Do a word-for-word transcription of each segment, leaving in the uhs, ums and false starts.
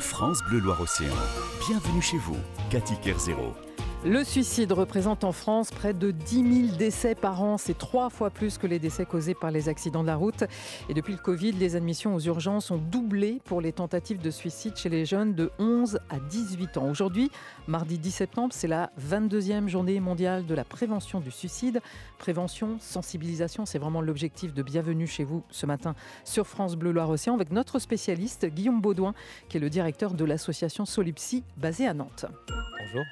France Bleu Loire-Océan. Bienvenue chez vous, Cathy Kerzero. Le suicide représente en France près de dix mille décès par an. C'est trois fois plus que les décès causés par les accidents de la route. Et depuis le Covid, les admissions aux urgences ont doublé pour les tentatives de suicide chez les jeunes de onze à dix-huit ans. Aujourd'hui, mardi dix septembre, c'est la vingt-deuxième journée mondiale de la prévention du suicide. Prévention, sensibilisation, c'est vraiment l'objectif de Bienvenue chez vous ce matin sur France Bleu Loire-Océan avec notre spécialiste Guillaume Baudouin, qui est le directeur de l'association Solipsy basée à Nantes. Bonjour.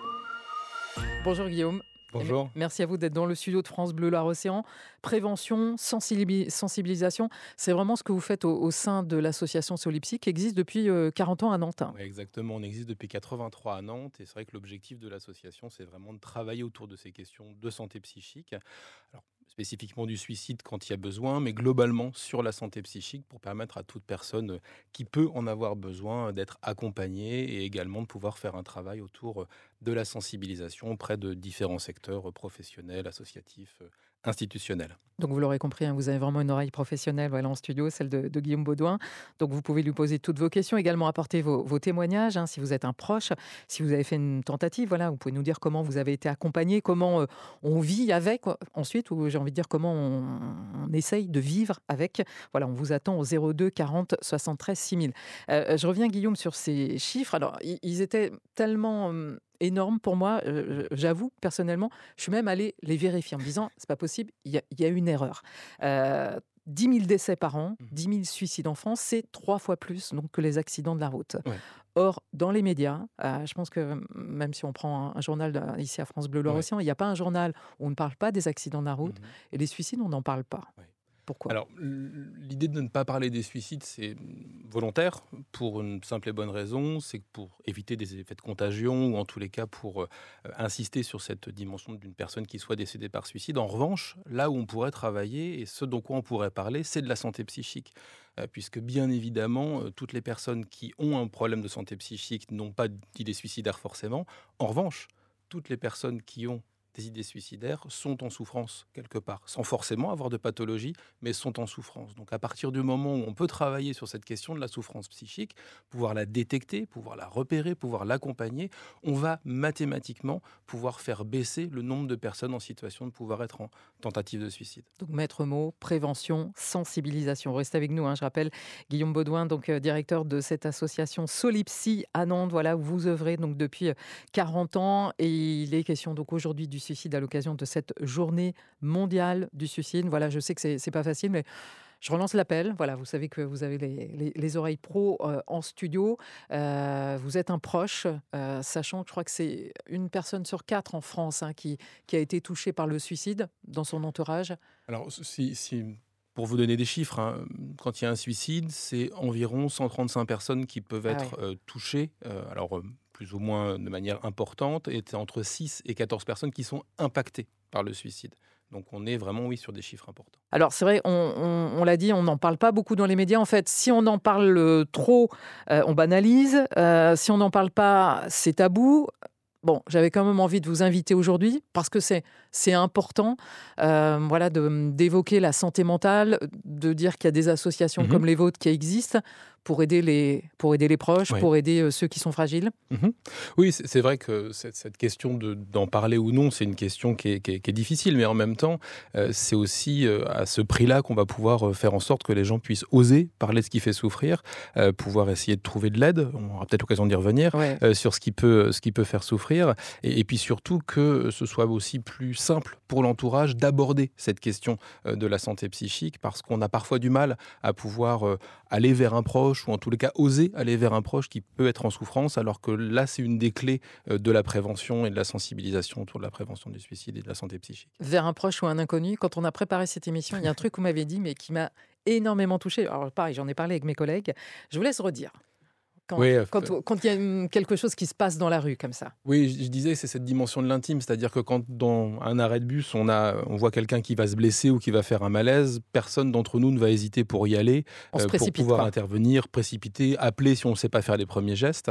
Bonjour Guillaume. Bonjour. Merci à vous d'être dans le studio de France Bleu Loire-Océan. Prévention, sensibilisation, c'est vraiment ce que vous faites au, au sein de l'association Solipsy qui existe depuis euh, quarante ans à Nantes. Oui, exactement, on existe depuis quatre-vingt-trois à Nantes et c'est vrai que l'objectif de l'association, c'est vraiment de travailler autour de ces questions de santé psychique. Alors, spécifiquement du suicide quand il y a besoin, mais globalement sur la santé psychique pour permettre à toute personne qui peut en avoir besoin d'être accompagnée et également de pouvoir faire un travail autour de la sensibilisation auprès de différents secteurs professionnels, associatifs, institutionnels. Donc vous l'aurez compris, hein, vous avez vraiment une oreille professionnelle voilà, en studio, celle de, de Guillaume Baudouin. Donc vous pouvez lui poser toutes vos questions, également apporter vos, vos témoignages. Hein, si vous êtes un proche, si vous avez fait une tentative, voilà, vous pouvez nous dire comment vous avez été accompagné, comment euh, on vit avec. Ensuite, ou j'ai envie de dire comment on, on essaye de vivre avec. Voilà, on vous attend au zéro deux quarante soixante-treize six mille. Euh, je reviens, Guillaume, sur ces chiffres. Alors, ils étaient tellement... Euh, énorme pour moi, euh, j'avoue personnellement, je suis même allée les vérifier en me disant c'est pas possible, il y, y a une erreur. Euh, dix mille décès par an, dix mille suicides en France, c'est trois fois plus donc, que les accidents de la route. Ouais. Or, dans les médias, euh, je pense que même si on prend un, un journal de, ici à France Bleu Loire-Océan, ouais. il n'y a pas un journal où on ne parle pas des accidents de la route mmh. et les suicides, on n'en parle pas. Ouais. Pourquoi ? Alors, l'idée de ne pas parler des suicides, c'est volontaire pour une simple et bonne raison, c'est pour éviter des effets de contagion ou en tous les cas pour euh, insister sur cette dimension d'une personne qui soit décédée par suicide. En revanche, là où on pourrait travailler et ce dont quoi on pourrait parler, c'est de la santé psychique. Euh, puisque bien évidemment, euh, toutes les personnes qui ont un problème de santé psychique n'ont pas d'idées suicidaires forcément. En revanche, toutes les personnes qui ont des idées suicidaires sont en souffrance quelque part, sans forcément avoir de pathologie, mais sont en souffrance. Donc à partir du moment où on peut travailler sur cette question de la souffrance psychique, pouvoir la détecter, pouvoir la repérer, pouvoir l'accompagner, on va mathématiquement pouvoir faire baisser le nombre de personnes en situation de pouvoir être en tentative de suicide. Donc maître mot, prévention, sensibilisation. Restez avec nous, hein, je rappelle Guillaume Baudouin, donc euh, directeur de cette association Solipsy à Nantes, voilà, où vous œuvrez donc depuis quarante ans et il est question donc aujourd'hui du suicide à l'occasion de cette journée mondiale du suicide. Voilà, je sais que c'est, c'est pas facile, mais je relance l'appel. Voilà, vous savez que vous avez les, les, les oreilles pro euh, en studio. Euh, vous êtes un proche, euh, sachant que je crois que c'est une personne sur quatre en France hein, qui, qui a été touchée par le suicide dans son entourage. Alors, si... si... Pour vous donner des chiffres, hein, quand il y a un suicide, c'est environ cent trente-cinq personnes qui peuvent être ah ouais. euh, touchées, euh, alors euh, plus ou moins de manière importante, et c'est entre six et quatorze personnes qui sont impactées par le suicide. Donc on est vraiment, oui, sur des chiffres importants. Alors c'est vrai, on, on, on l'a dit, on n'en parle pas beaucoup dans les médias. En fait, si on en parle trop, euh, on banalise. Euh, si on n'en parle pas, c'est tabou. Bon, j'avais quand même envie de vous inviter aujourd'hui parce que c'est, c'est important euh, voilà, de, d'évoquer la santé mentale, de dire qu'il y a des associations mmh. comme les vôtres qui existent pour aider les, pour aider les proches, oui. pour aider euh, ceux qui sont fragiles. Mmh. Oui, c'est, c'est vrai que cette, cette question de, d'en parler ou non, c'est une question qui est, qui est, qui est difficile, mais en même temps, euh, c'est aussi euh, à ce prix-là qu'on va pouvoir faire en sorte que les gens puissent oser parler de ce qui fait souffrir, euh, pouvoir essayer de trouver de l'aide, on aura peut-être l'occasion d'y revenir, ouais. euh, sur ce qui peut, ce qui peut faire souffrir. Et, et puis surtout que ce soit aussi plus simple pour l'entourage d'aborder cette question de la santé psychique parce qu'on a parfois du mal à pouvoir aller vers un proche ou en tous les cas oser aller vers un proche qui peut être en souffrance alors que là c'est une des clés de la prévention et de la sensibilisation autour de la prévention du suicide et de la santé psychique. Vers un proche ou un inconnu, quand on a préparé cette émission, il y a un truc que vous m'avez dit mais qui m'a énormément touchée. Alors pareil, j'en ai parlé avec mes collègues. Je vous laisse redire. Quand, oui, quand, quand il y a quelque chose qui se passe dans la rue comme ça. Oui, je disais, c'est cette dimension de l'intime, c'est-à-dire que quand dans un arrêt de bus, on, a, on voit quelqu'un qui va se blesser ou qui va faire un malaise, personne d'entre nous ne va hésiter pour y aller, euh, pour pouvoir quoi. intervenir, précipiter, appeler si on ne sait pas faire les premiers gestes.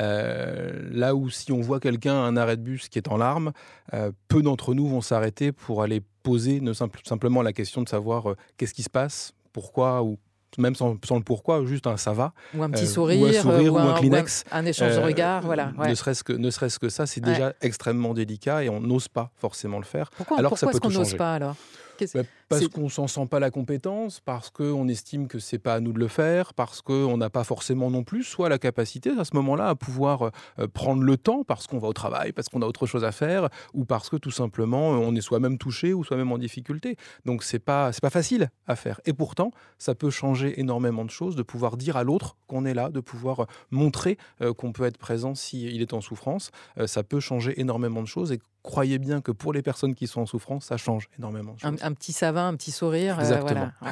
Euh, là où si on voit quelqu'un à un arrêt de bus qui est en larmes, euh, peu d'entre nous vont s'arrêter pour aller poser ne simple, simplement la question de savoir euh, qu'est-ce qui se passe, pourquoi ou même sans, sans le pourquoi, juste un ça va, ou un petit euh, sourire, ou un sourire, ou, ou un, un Kleenex. ou un, un échange de Euh, regards. Voilà, ouais. ne, serait-ce que, ne serait-ce que ça, c'est Ouais. déjà extrêmement délicat et on n'ose pas forcément le faire, Pourquoi, alors que ça pourquoi peut est-ce qu'on tout n'ose changer. pas alors? Qu'est-ce- Bah, parce c'est- qu'on ne s'en sent pas la compétence, parce qu'on estime que c'est pas à nous de le faire, parce qu'on n'a pas forcément non plus soit la capacité à ce moment-là à pouvoir euh, prendre le temps parce qu'on va au travail, parce qu'on a autre chose à faire, ou parce que tout simplement euh, on est soi-même touché ou soi-même en difficulté. Donc c'est pas c'est pas facile à faire. Et pourtant, ça peut changer énormément de choses, de pouvoir dire à l'autre qu'on est là, de pouvoir euh, montrer euh, qu'on peut être présent s'il est en souffrance. Euh, ça peut changer énormément de choses et croyez bien que pour les personnes qui sont en souffrance, ça change énormément de un, choses. un petit ça va, un petit sourire, euh, Exactement. voilà. Ouais.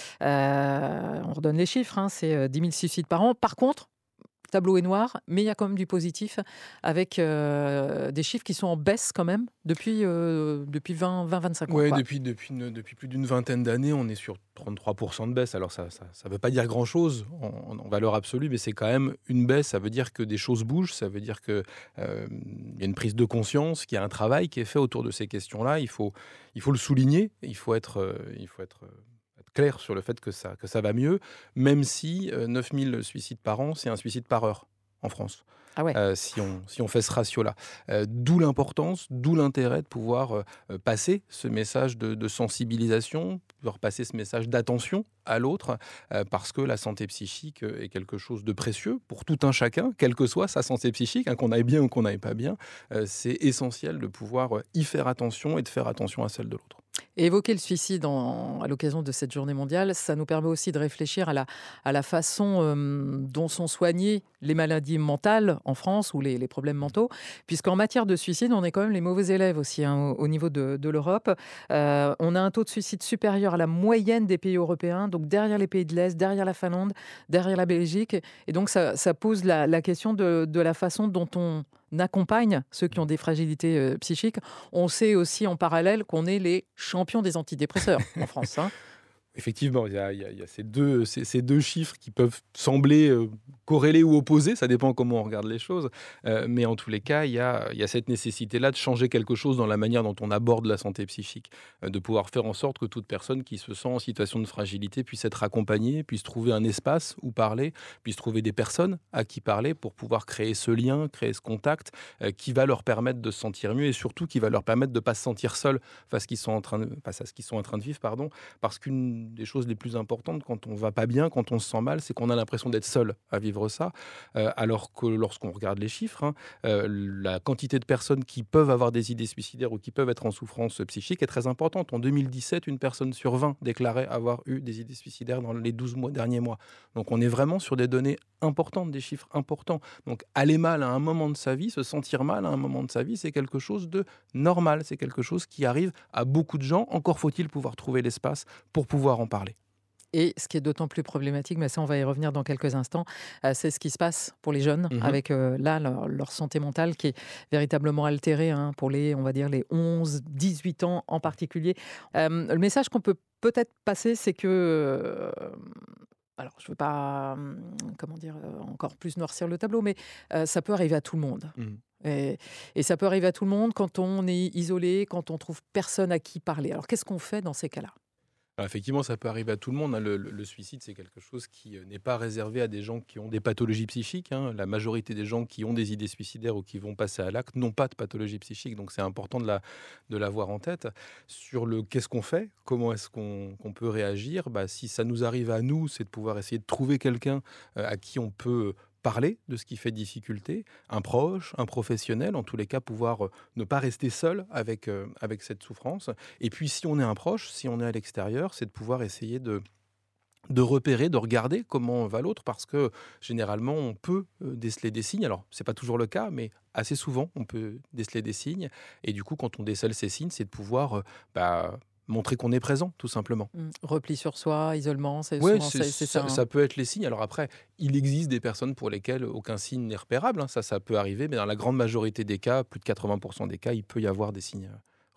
Euh, on redonne les chiffres, hein, c'est euh, dix mille suicides par an. Par contre, tableau est noir, mais il y a quand même du positif avec euh, des chiffres qui sont en baisse quand même depuis, euh, depuis vingt vingt-cinq ans. Oui, Quoi. depuis, depuis, une- depuis plus d'une vingtaine d'années, on est sur trente-trois pour cent de baisse. Alors ça ne ça, ça veut pas dire grand-chose en, en valeur absolue, mais c'est quand même une baisse. Ça veut dire que des choses bougent, ça veut dire qu'il euh, y a une prise de conscience, qu'il y a un travail qui est fait autour de ces questions-là. Il faut, il faut le souligner, il faut être... euh, il faut être euh, être clair sur le fait que ça, que ça va mieux, même si euh, neuf mille suicides par an, c'est un suicide par heure en France. Ah ouais. Euh, si, on, si on fait ce ratio-là. Euh, d'où l'importance, d'où l'intérêt de pouvoir euh, passer ce message de, de sensibilisation, pouvoir passer ce message d'attention à l'autre, euh, parce que la santé psychique est quelque chose de précieux pour tout un chacun, quelle que soit sa santé psychique, hein, qu'on aille bien ou qu'on n'aille pas bien. Euh, c'est essentiel de pouvoir y faire attention et de faire attention à celle de l'autre. Et évoquer le suicide en- à l'occasion de cette journée mondiale, ça nous permet aussi de réfléchir à la, à la façon euh, dont sont soignées les maladies mentales en France ou les, les problèmes mentaux, puisqu'en matière de suicide, on est quand même les mauvais élèves aussi hein, au, au niveau de, de l'Europe. Euh, on a un taux de suicide supérieur à la moyenne des pays européens, donc derrière les pays de l'Est, derrière la Finlande, derrière la Belgique. Et donc ça, ça pose la, la question de, de la façon dont on accompagne ceux qui ont des fragilités euh, psychiques. On sait aussi en parallèle qu'on est les champions des antidépresseurs en France. Hein. Effectivement, il y a, il y a- il y a ces, deux, ces, ces deux chiffres qui peuvent sembler euh, corrélés ou opposés, ça dépend comment on regarde les choses, Euh, mais en tous les cas, il y a, il y a cette nécessité-là de changer quelque chose dans la manière dont on aborde la santé psychique, euh, de pouvoir faire en sorte que toute personne qui se sent en situation de fragilité puisse être accompagnée, puisse trouver un espace où parler, puisse trouver des personnes à qui parler pour pouvoir créer ce lien, créer ce contact euh, qui va leur permettre de se sentir mieux et surtout qui va leur permettre de ne pas se sentir seuls face, qu'ils sont en train de, face à ce qu'ils sont en train de vivre, pardon, parce qu'une des choses les plus importantes quand on va pas bien, quand on se sent mal, c'est qu'on a l'impression d'être seul à vivre ça, euh, alors que lorsqu'on regarde les chiffres, hein, euh, la quantité de personnes qui peuvent avoir des idées suicidaires ou qui peuvent être en souffrance psychique est très importante. En deux mille dix-sept, une personne sur vingt déclarait avoir eu des idées suicidaires dans les douze mois, derniers mois. Donc on est vraiment sur des données importantes, des chiffres importants. Donc aller mal à un moment de sa vie, se sentir mal à un moment de sa vie, c'est quelque chose de normal, c'est quelque chose qui arrive à beaucoup de gens. Encore faut-il pouvoir trouver l'espace pour pouvoir en parler. Et ce qui est d'autant plus problématique, mais ça on va y revenir dans quelques instants, euh, c'est ce qui se passe pour les jeunes, Mhm. avec euh, là leur, leur santé mentale qui est véritablement altérée hein, pour les, on va dire, les onze dix-huit ans en particulier. Euh, le message qu'on peut peut-être passer, c'est que... euh, alors, je ne veux pas, hum, comment dire, euh, encore plus noircir le tableau, mais euh, ça peut arriver à tout le monde. Mhm. Et, et ça peut arriver à tout le monde quand on est isolé, quand on trouve personne à qui parler. Alors, qu'est-ce qu'on fait dans ces cas-là? Alors effectivement, ça peut arriver à tout le monde, hein. Le, le- le suicide, c'est quelque chose qui euh, n'est pas réservé à des gens qui ont des pathologies psychiques, hein. La majorité des gens qui ont des idées suicidaires ou qui vont passer à l'acte n'ont pas de pathologie psychique. Donc c'est important de la, de l'avoir en tête. Sur le qu'est-ce qu'on fait, comment est-ce qu'on qu'on peut réagir, bah, si ça nous arrive à nous, c'est de pouvoir essayer de trouver quelqu'un euh, à qui on peut parler de ce qui fait difficulté, un proche, un professionnel, en tous les cas pouvoir euh, ne pas rester seul avec, euh, avec cette souffrance. Et puis si on est un proche, si on est à l'extérieur, c'est de pouvoir essayer de, de repérer, de regarder comment va l'autre, parce que généralement on peut euh, déceler des signes. Alors c'est pas toujours le cas, mais assez souvent on peut déceler des signes. Et du coup, quand on décèle ces signes, c'est de pouvoir euh, bah, montrer qu'on est présent, tout simplement. Hum, Repli sur soi, isolement, c'est Oui, souvent c'est- c'est c'est ça, ça. Hein. ça peut être les signes. Alors après, il existe des personnes pour lesquelles aucun signe n'est repérable, hein. Ça, ça peut arriver, mais dans la grande majorité des cas, plus de quatre-vingts pour cent des cas, il peut y avoir des signes euh,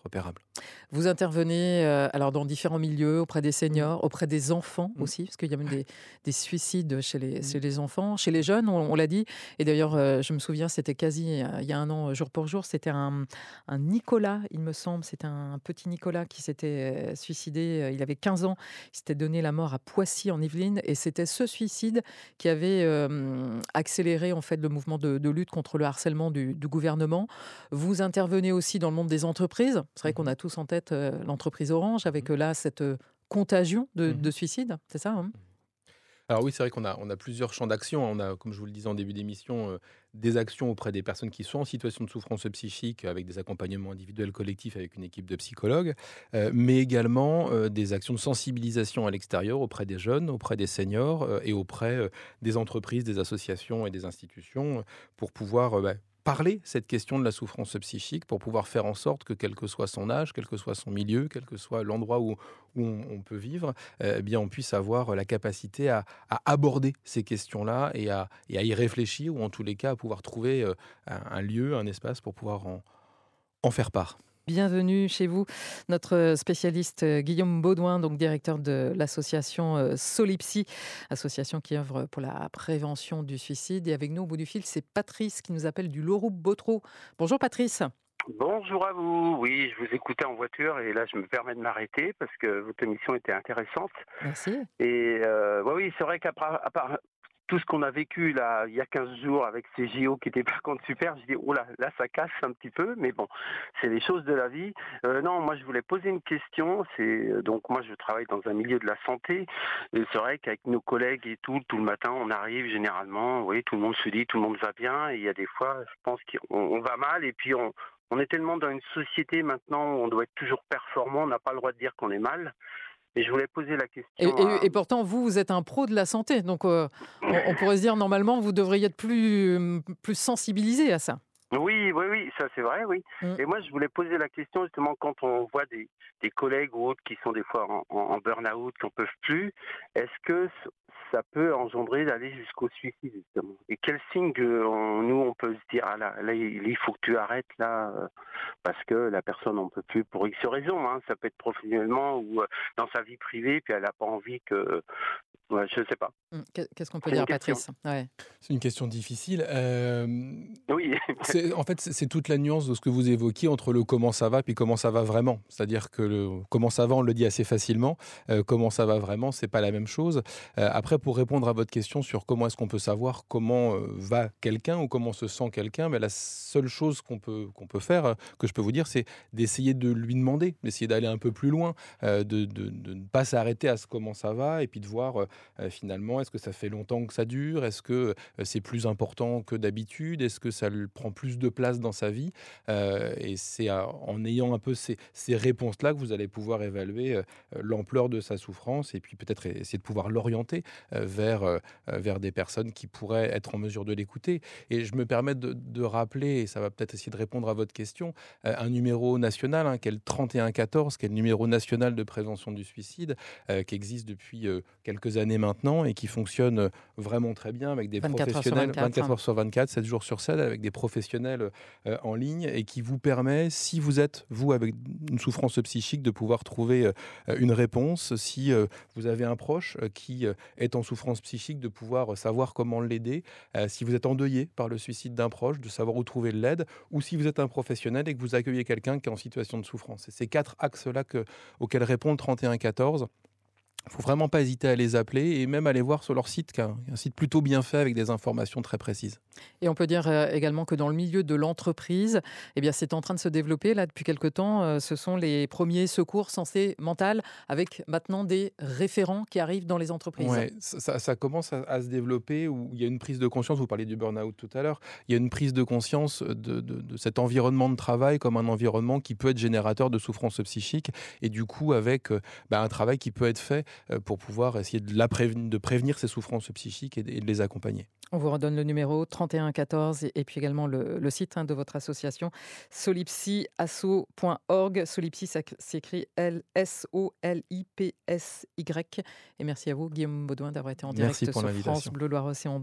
repérable. Vous intervenez euh, alors dans différents milieux, auprès des Mmh. seniors, auprès des enfants Mmh. aussi, parce qu'il y a même des, des suicides chez les, Mmh. chez les enfants, chez les jeunes, on, on l'a dit. Et d'ailleurs, euh, je me souviens, c'était quasi euh, il y a un an, jour pour jour, c'était un, un Nicolas, il me semble, c'était un petit Nicolas qui s'était euh, suicidé. euh, Il avait quinze ans, il s'était donné la mort à Poissy en Yvelines, et c'était ce suicide qui avait euh, accéléré en fait le mouvement de, de lutte contre le harcèlement du, du gouvernement. Vous intervenez aussi dans le monde des entreprises. C'est vrai qu'on Mmh. a tous en tête euh, l'entreprise Orange avec Mmh. euh, là cette euh, contagion de, Mmh. de suicide, c'est ça hein. Alors oui, c'est vrai qu'on a, on a plusieurs champs d'action. On a, comme je vous le disais en début d'émission, euh, des actions auprès des personnes qui sont en situation de souffrance psychique avec des accompagnements individuels collectifs avec une équipe de psychologues, euh, mais également euh, des actions de sensibilisation à l'extérieur auprès des jeunes, auprès des seniors euh, et auprès euh, des entreprises, des associations et des institutions euh, pour pouvoir euh, bah, parler cette question de la souffrance psychique, pour pouvoir faire en sorte que quel que soit son âge, quel que soit son milieu, quel que soit l'endroit où, où on, on peut vivre, euh, eh bien on puisse avoir la capacité à à aborder ces questions-là et à, et à y réfléchir, ou en tous les cas à pouvoir trouver euh, un, un lieu, un espace pour pouvoir en, en faire part. Bienvenue chez vous, notre spécialiste euh, Guillaume Baudouin, donc directeur de l'association euh, Solipsy, association qui œuvre pour la prévention du suicide. Et avec nous au bout du fil, c'est Patrice qui nous appelle du Loroux-Botreau. Bonjour Patrice. Bonjour à vous. Oui, je vous écoutais en voiture et là je me permets de m'arrêter parce que votre émission était intéressante. Merci. Et euh, ouais, oui, c'est vrai qu'à part, à part tout ce qu'on a vécu là il y a quinze jours avec ces J O qui étaient par contre super, je dis oh là, là ça casse un petit peu, mais bon, c'est les choses de la vie. Euh, non, moi je voulais poser une question. C'est donc moi je travaille dans un milieu de la santé et c'est vrai qu'avec nos collègues et tout, tout le matin on arrive généralement, oui, tout le monde se dit tout le monde va bien et il y a des fois je pense qu'on on va mal et puis on on est tellement dans une société maintenant où on doit être toujours performant, on n'a pas le droit de dire qu'on est mal. Et je voulais poser la Et, question et- à... et pourtant, vous, vous êtes un pro de la santé. Donc, euh, on, on pourrait se dire, normalement, vous devriez être plus, euh, plus sensibilisé à ça. Oui, oui, oui, ça c'est vrai, oui. Mm. Et moi, je voulais poser la question justement quand on voit des, des collègues ou autres qui sont des fois en, en, en burn-out, qui n'en peuvent plus, est-ce que c- ça peut engendrer d'aller jusqu'au suicide justement? Et quel signe que on- nous on peut se dire ah là, là il il faut que tu arrêtes là euh, parce que la personne n'en peut plus pour X raisons, hein. Ça peut être professionnellement ou euh, dans sa vie privée, puis elle n'a pas envie que, ouais, je sais pas. Mm. Qu'est- Qu'est-ce qu'on peut C'est une dire, question. Patrice? Ouais. C'est une question difficile. Euh, Oui. c'est, en fait, c'est, c'est toute la nuance de ce que vous évoquiez entre le comment ça va puis comment ça va vraiment. C'est-à-dire que le comment ça va, on le dit assez facilement. Euh, comment ça va vraiment, c'est pas la même chose. Euh, après, pour répondre à votre question sur comment est-ce qu'on peut savoir comment euh, va quelqu'un ou comment se sent quelqu'un, mais la seule chose qu'on peut, qu'on peut faire, euh, que je peux vous dire, c'est d'essayer de lui demander, d'essayer d'aller un peu plus loin, euh, de, de- de ne pas s'arrêter à ce comment ça va et puis de voir euh, euh, finalement, est-ce que ça fait longtemps que ça dure? Est-ce que euh, c'est plus important que d'habitude? Est-ce que ça lui prend plus de place dans sa vie? Euh, et c'est euh, en ayant un peu ces, ces réponses-là que vous allez pouvoir évaluer euh, l'ampleur de sa souffrance et puis peut-être essayer de pouvoir l'orienter euh, vers, euh, euh, vers des personnes qui pourraient être en mesure de l'écouter. Et je me permets de, de rappeler, et ça va peut-être essayer de répondre à votre question, euh, un numéro national hein, qui est le trente et un quatorze, qui est le numéro national de prévention du suicide, euh, qui existe depuis euh, quelques années maintenant et qui fonctionne euh, vraiment très bien avec des vingt-quatre heures sur professionnels vingt-quatre. vingt-quatre heures sur vingt-quatre, sept jours sur sept, avec des professionnels euh, en ligne et qui vous permet, si vous êtes, vous, avec une souffrance psychique, de pouvoir trouver euh, une réponse. Si euh, vous avez un proche euh, qui euh, est en souffrance psychique, de pouvoir savoir comment l'aider. Euh, si vous êtes endeuillé par le suicide d'un proche, de savoir où trouver l'aide. Ou si vous êtes un professionnel et que vous accueillez quelqu'un qui est en situation de souffrance. C'est ces quatre axes-là que, auxquels répond le trente et un quatorze. Il ne faut vraiment pas hésiter à les appeler et même aller voir sur leur site, qui est un, un site plutôt bien fait avec des informations très précises. Et on peut dire euh, également que dans le milieu de l'entreprise, eh bien, c'est en train de se développer là depuis quelque temps. Euh, ce sont les premiers secours santé mentale avec maintenant des référents qui arrivent dans les entreprises. Ouais, ça, ça- ça commence à, à se développer où il y a une prise de conscience. Vous parliez du burn-out tout à l'heure. Il y a une prise de conscience de, de- de cet environnement de travail comme un environnement qui peut être générateur de souffrance psychique et du coup avec euh, bah, un travail qui peut être fait euh, pour pouvoir essayer de, la préven- de prévenir ces souffrances psychiques et de, et de les accompagner. On vous redonne le numéro trente et un quatorze et, et puis également le, le site hein, de votre association solipsy asso point org. Solipsy, ça s'écrit L S O L I P S Y. Et merci à vous, Guillaume Baudouin, d'avoir été en direct Merci pour sur l'invitation. France Bleu Loire-Océan.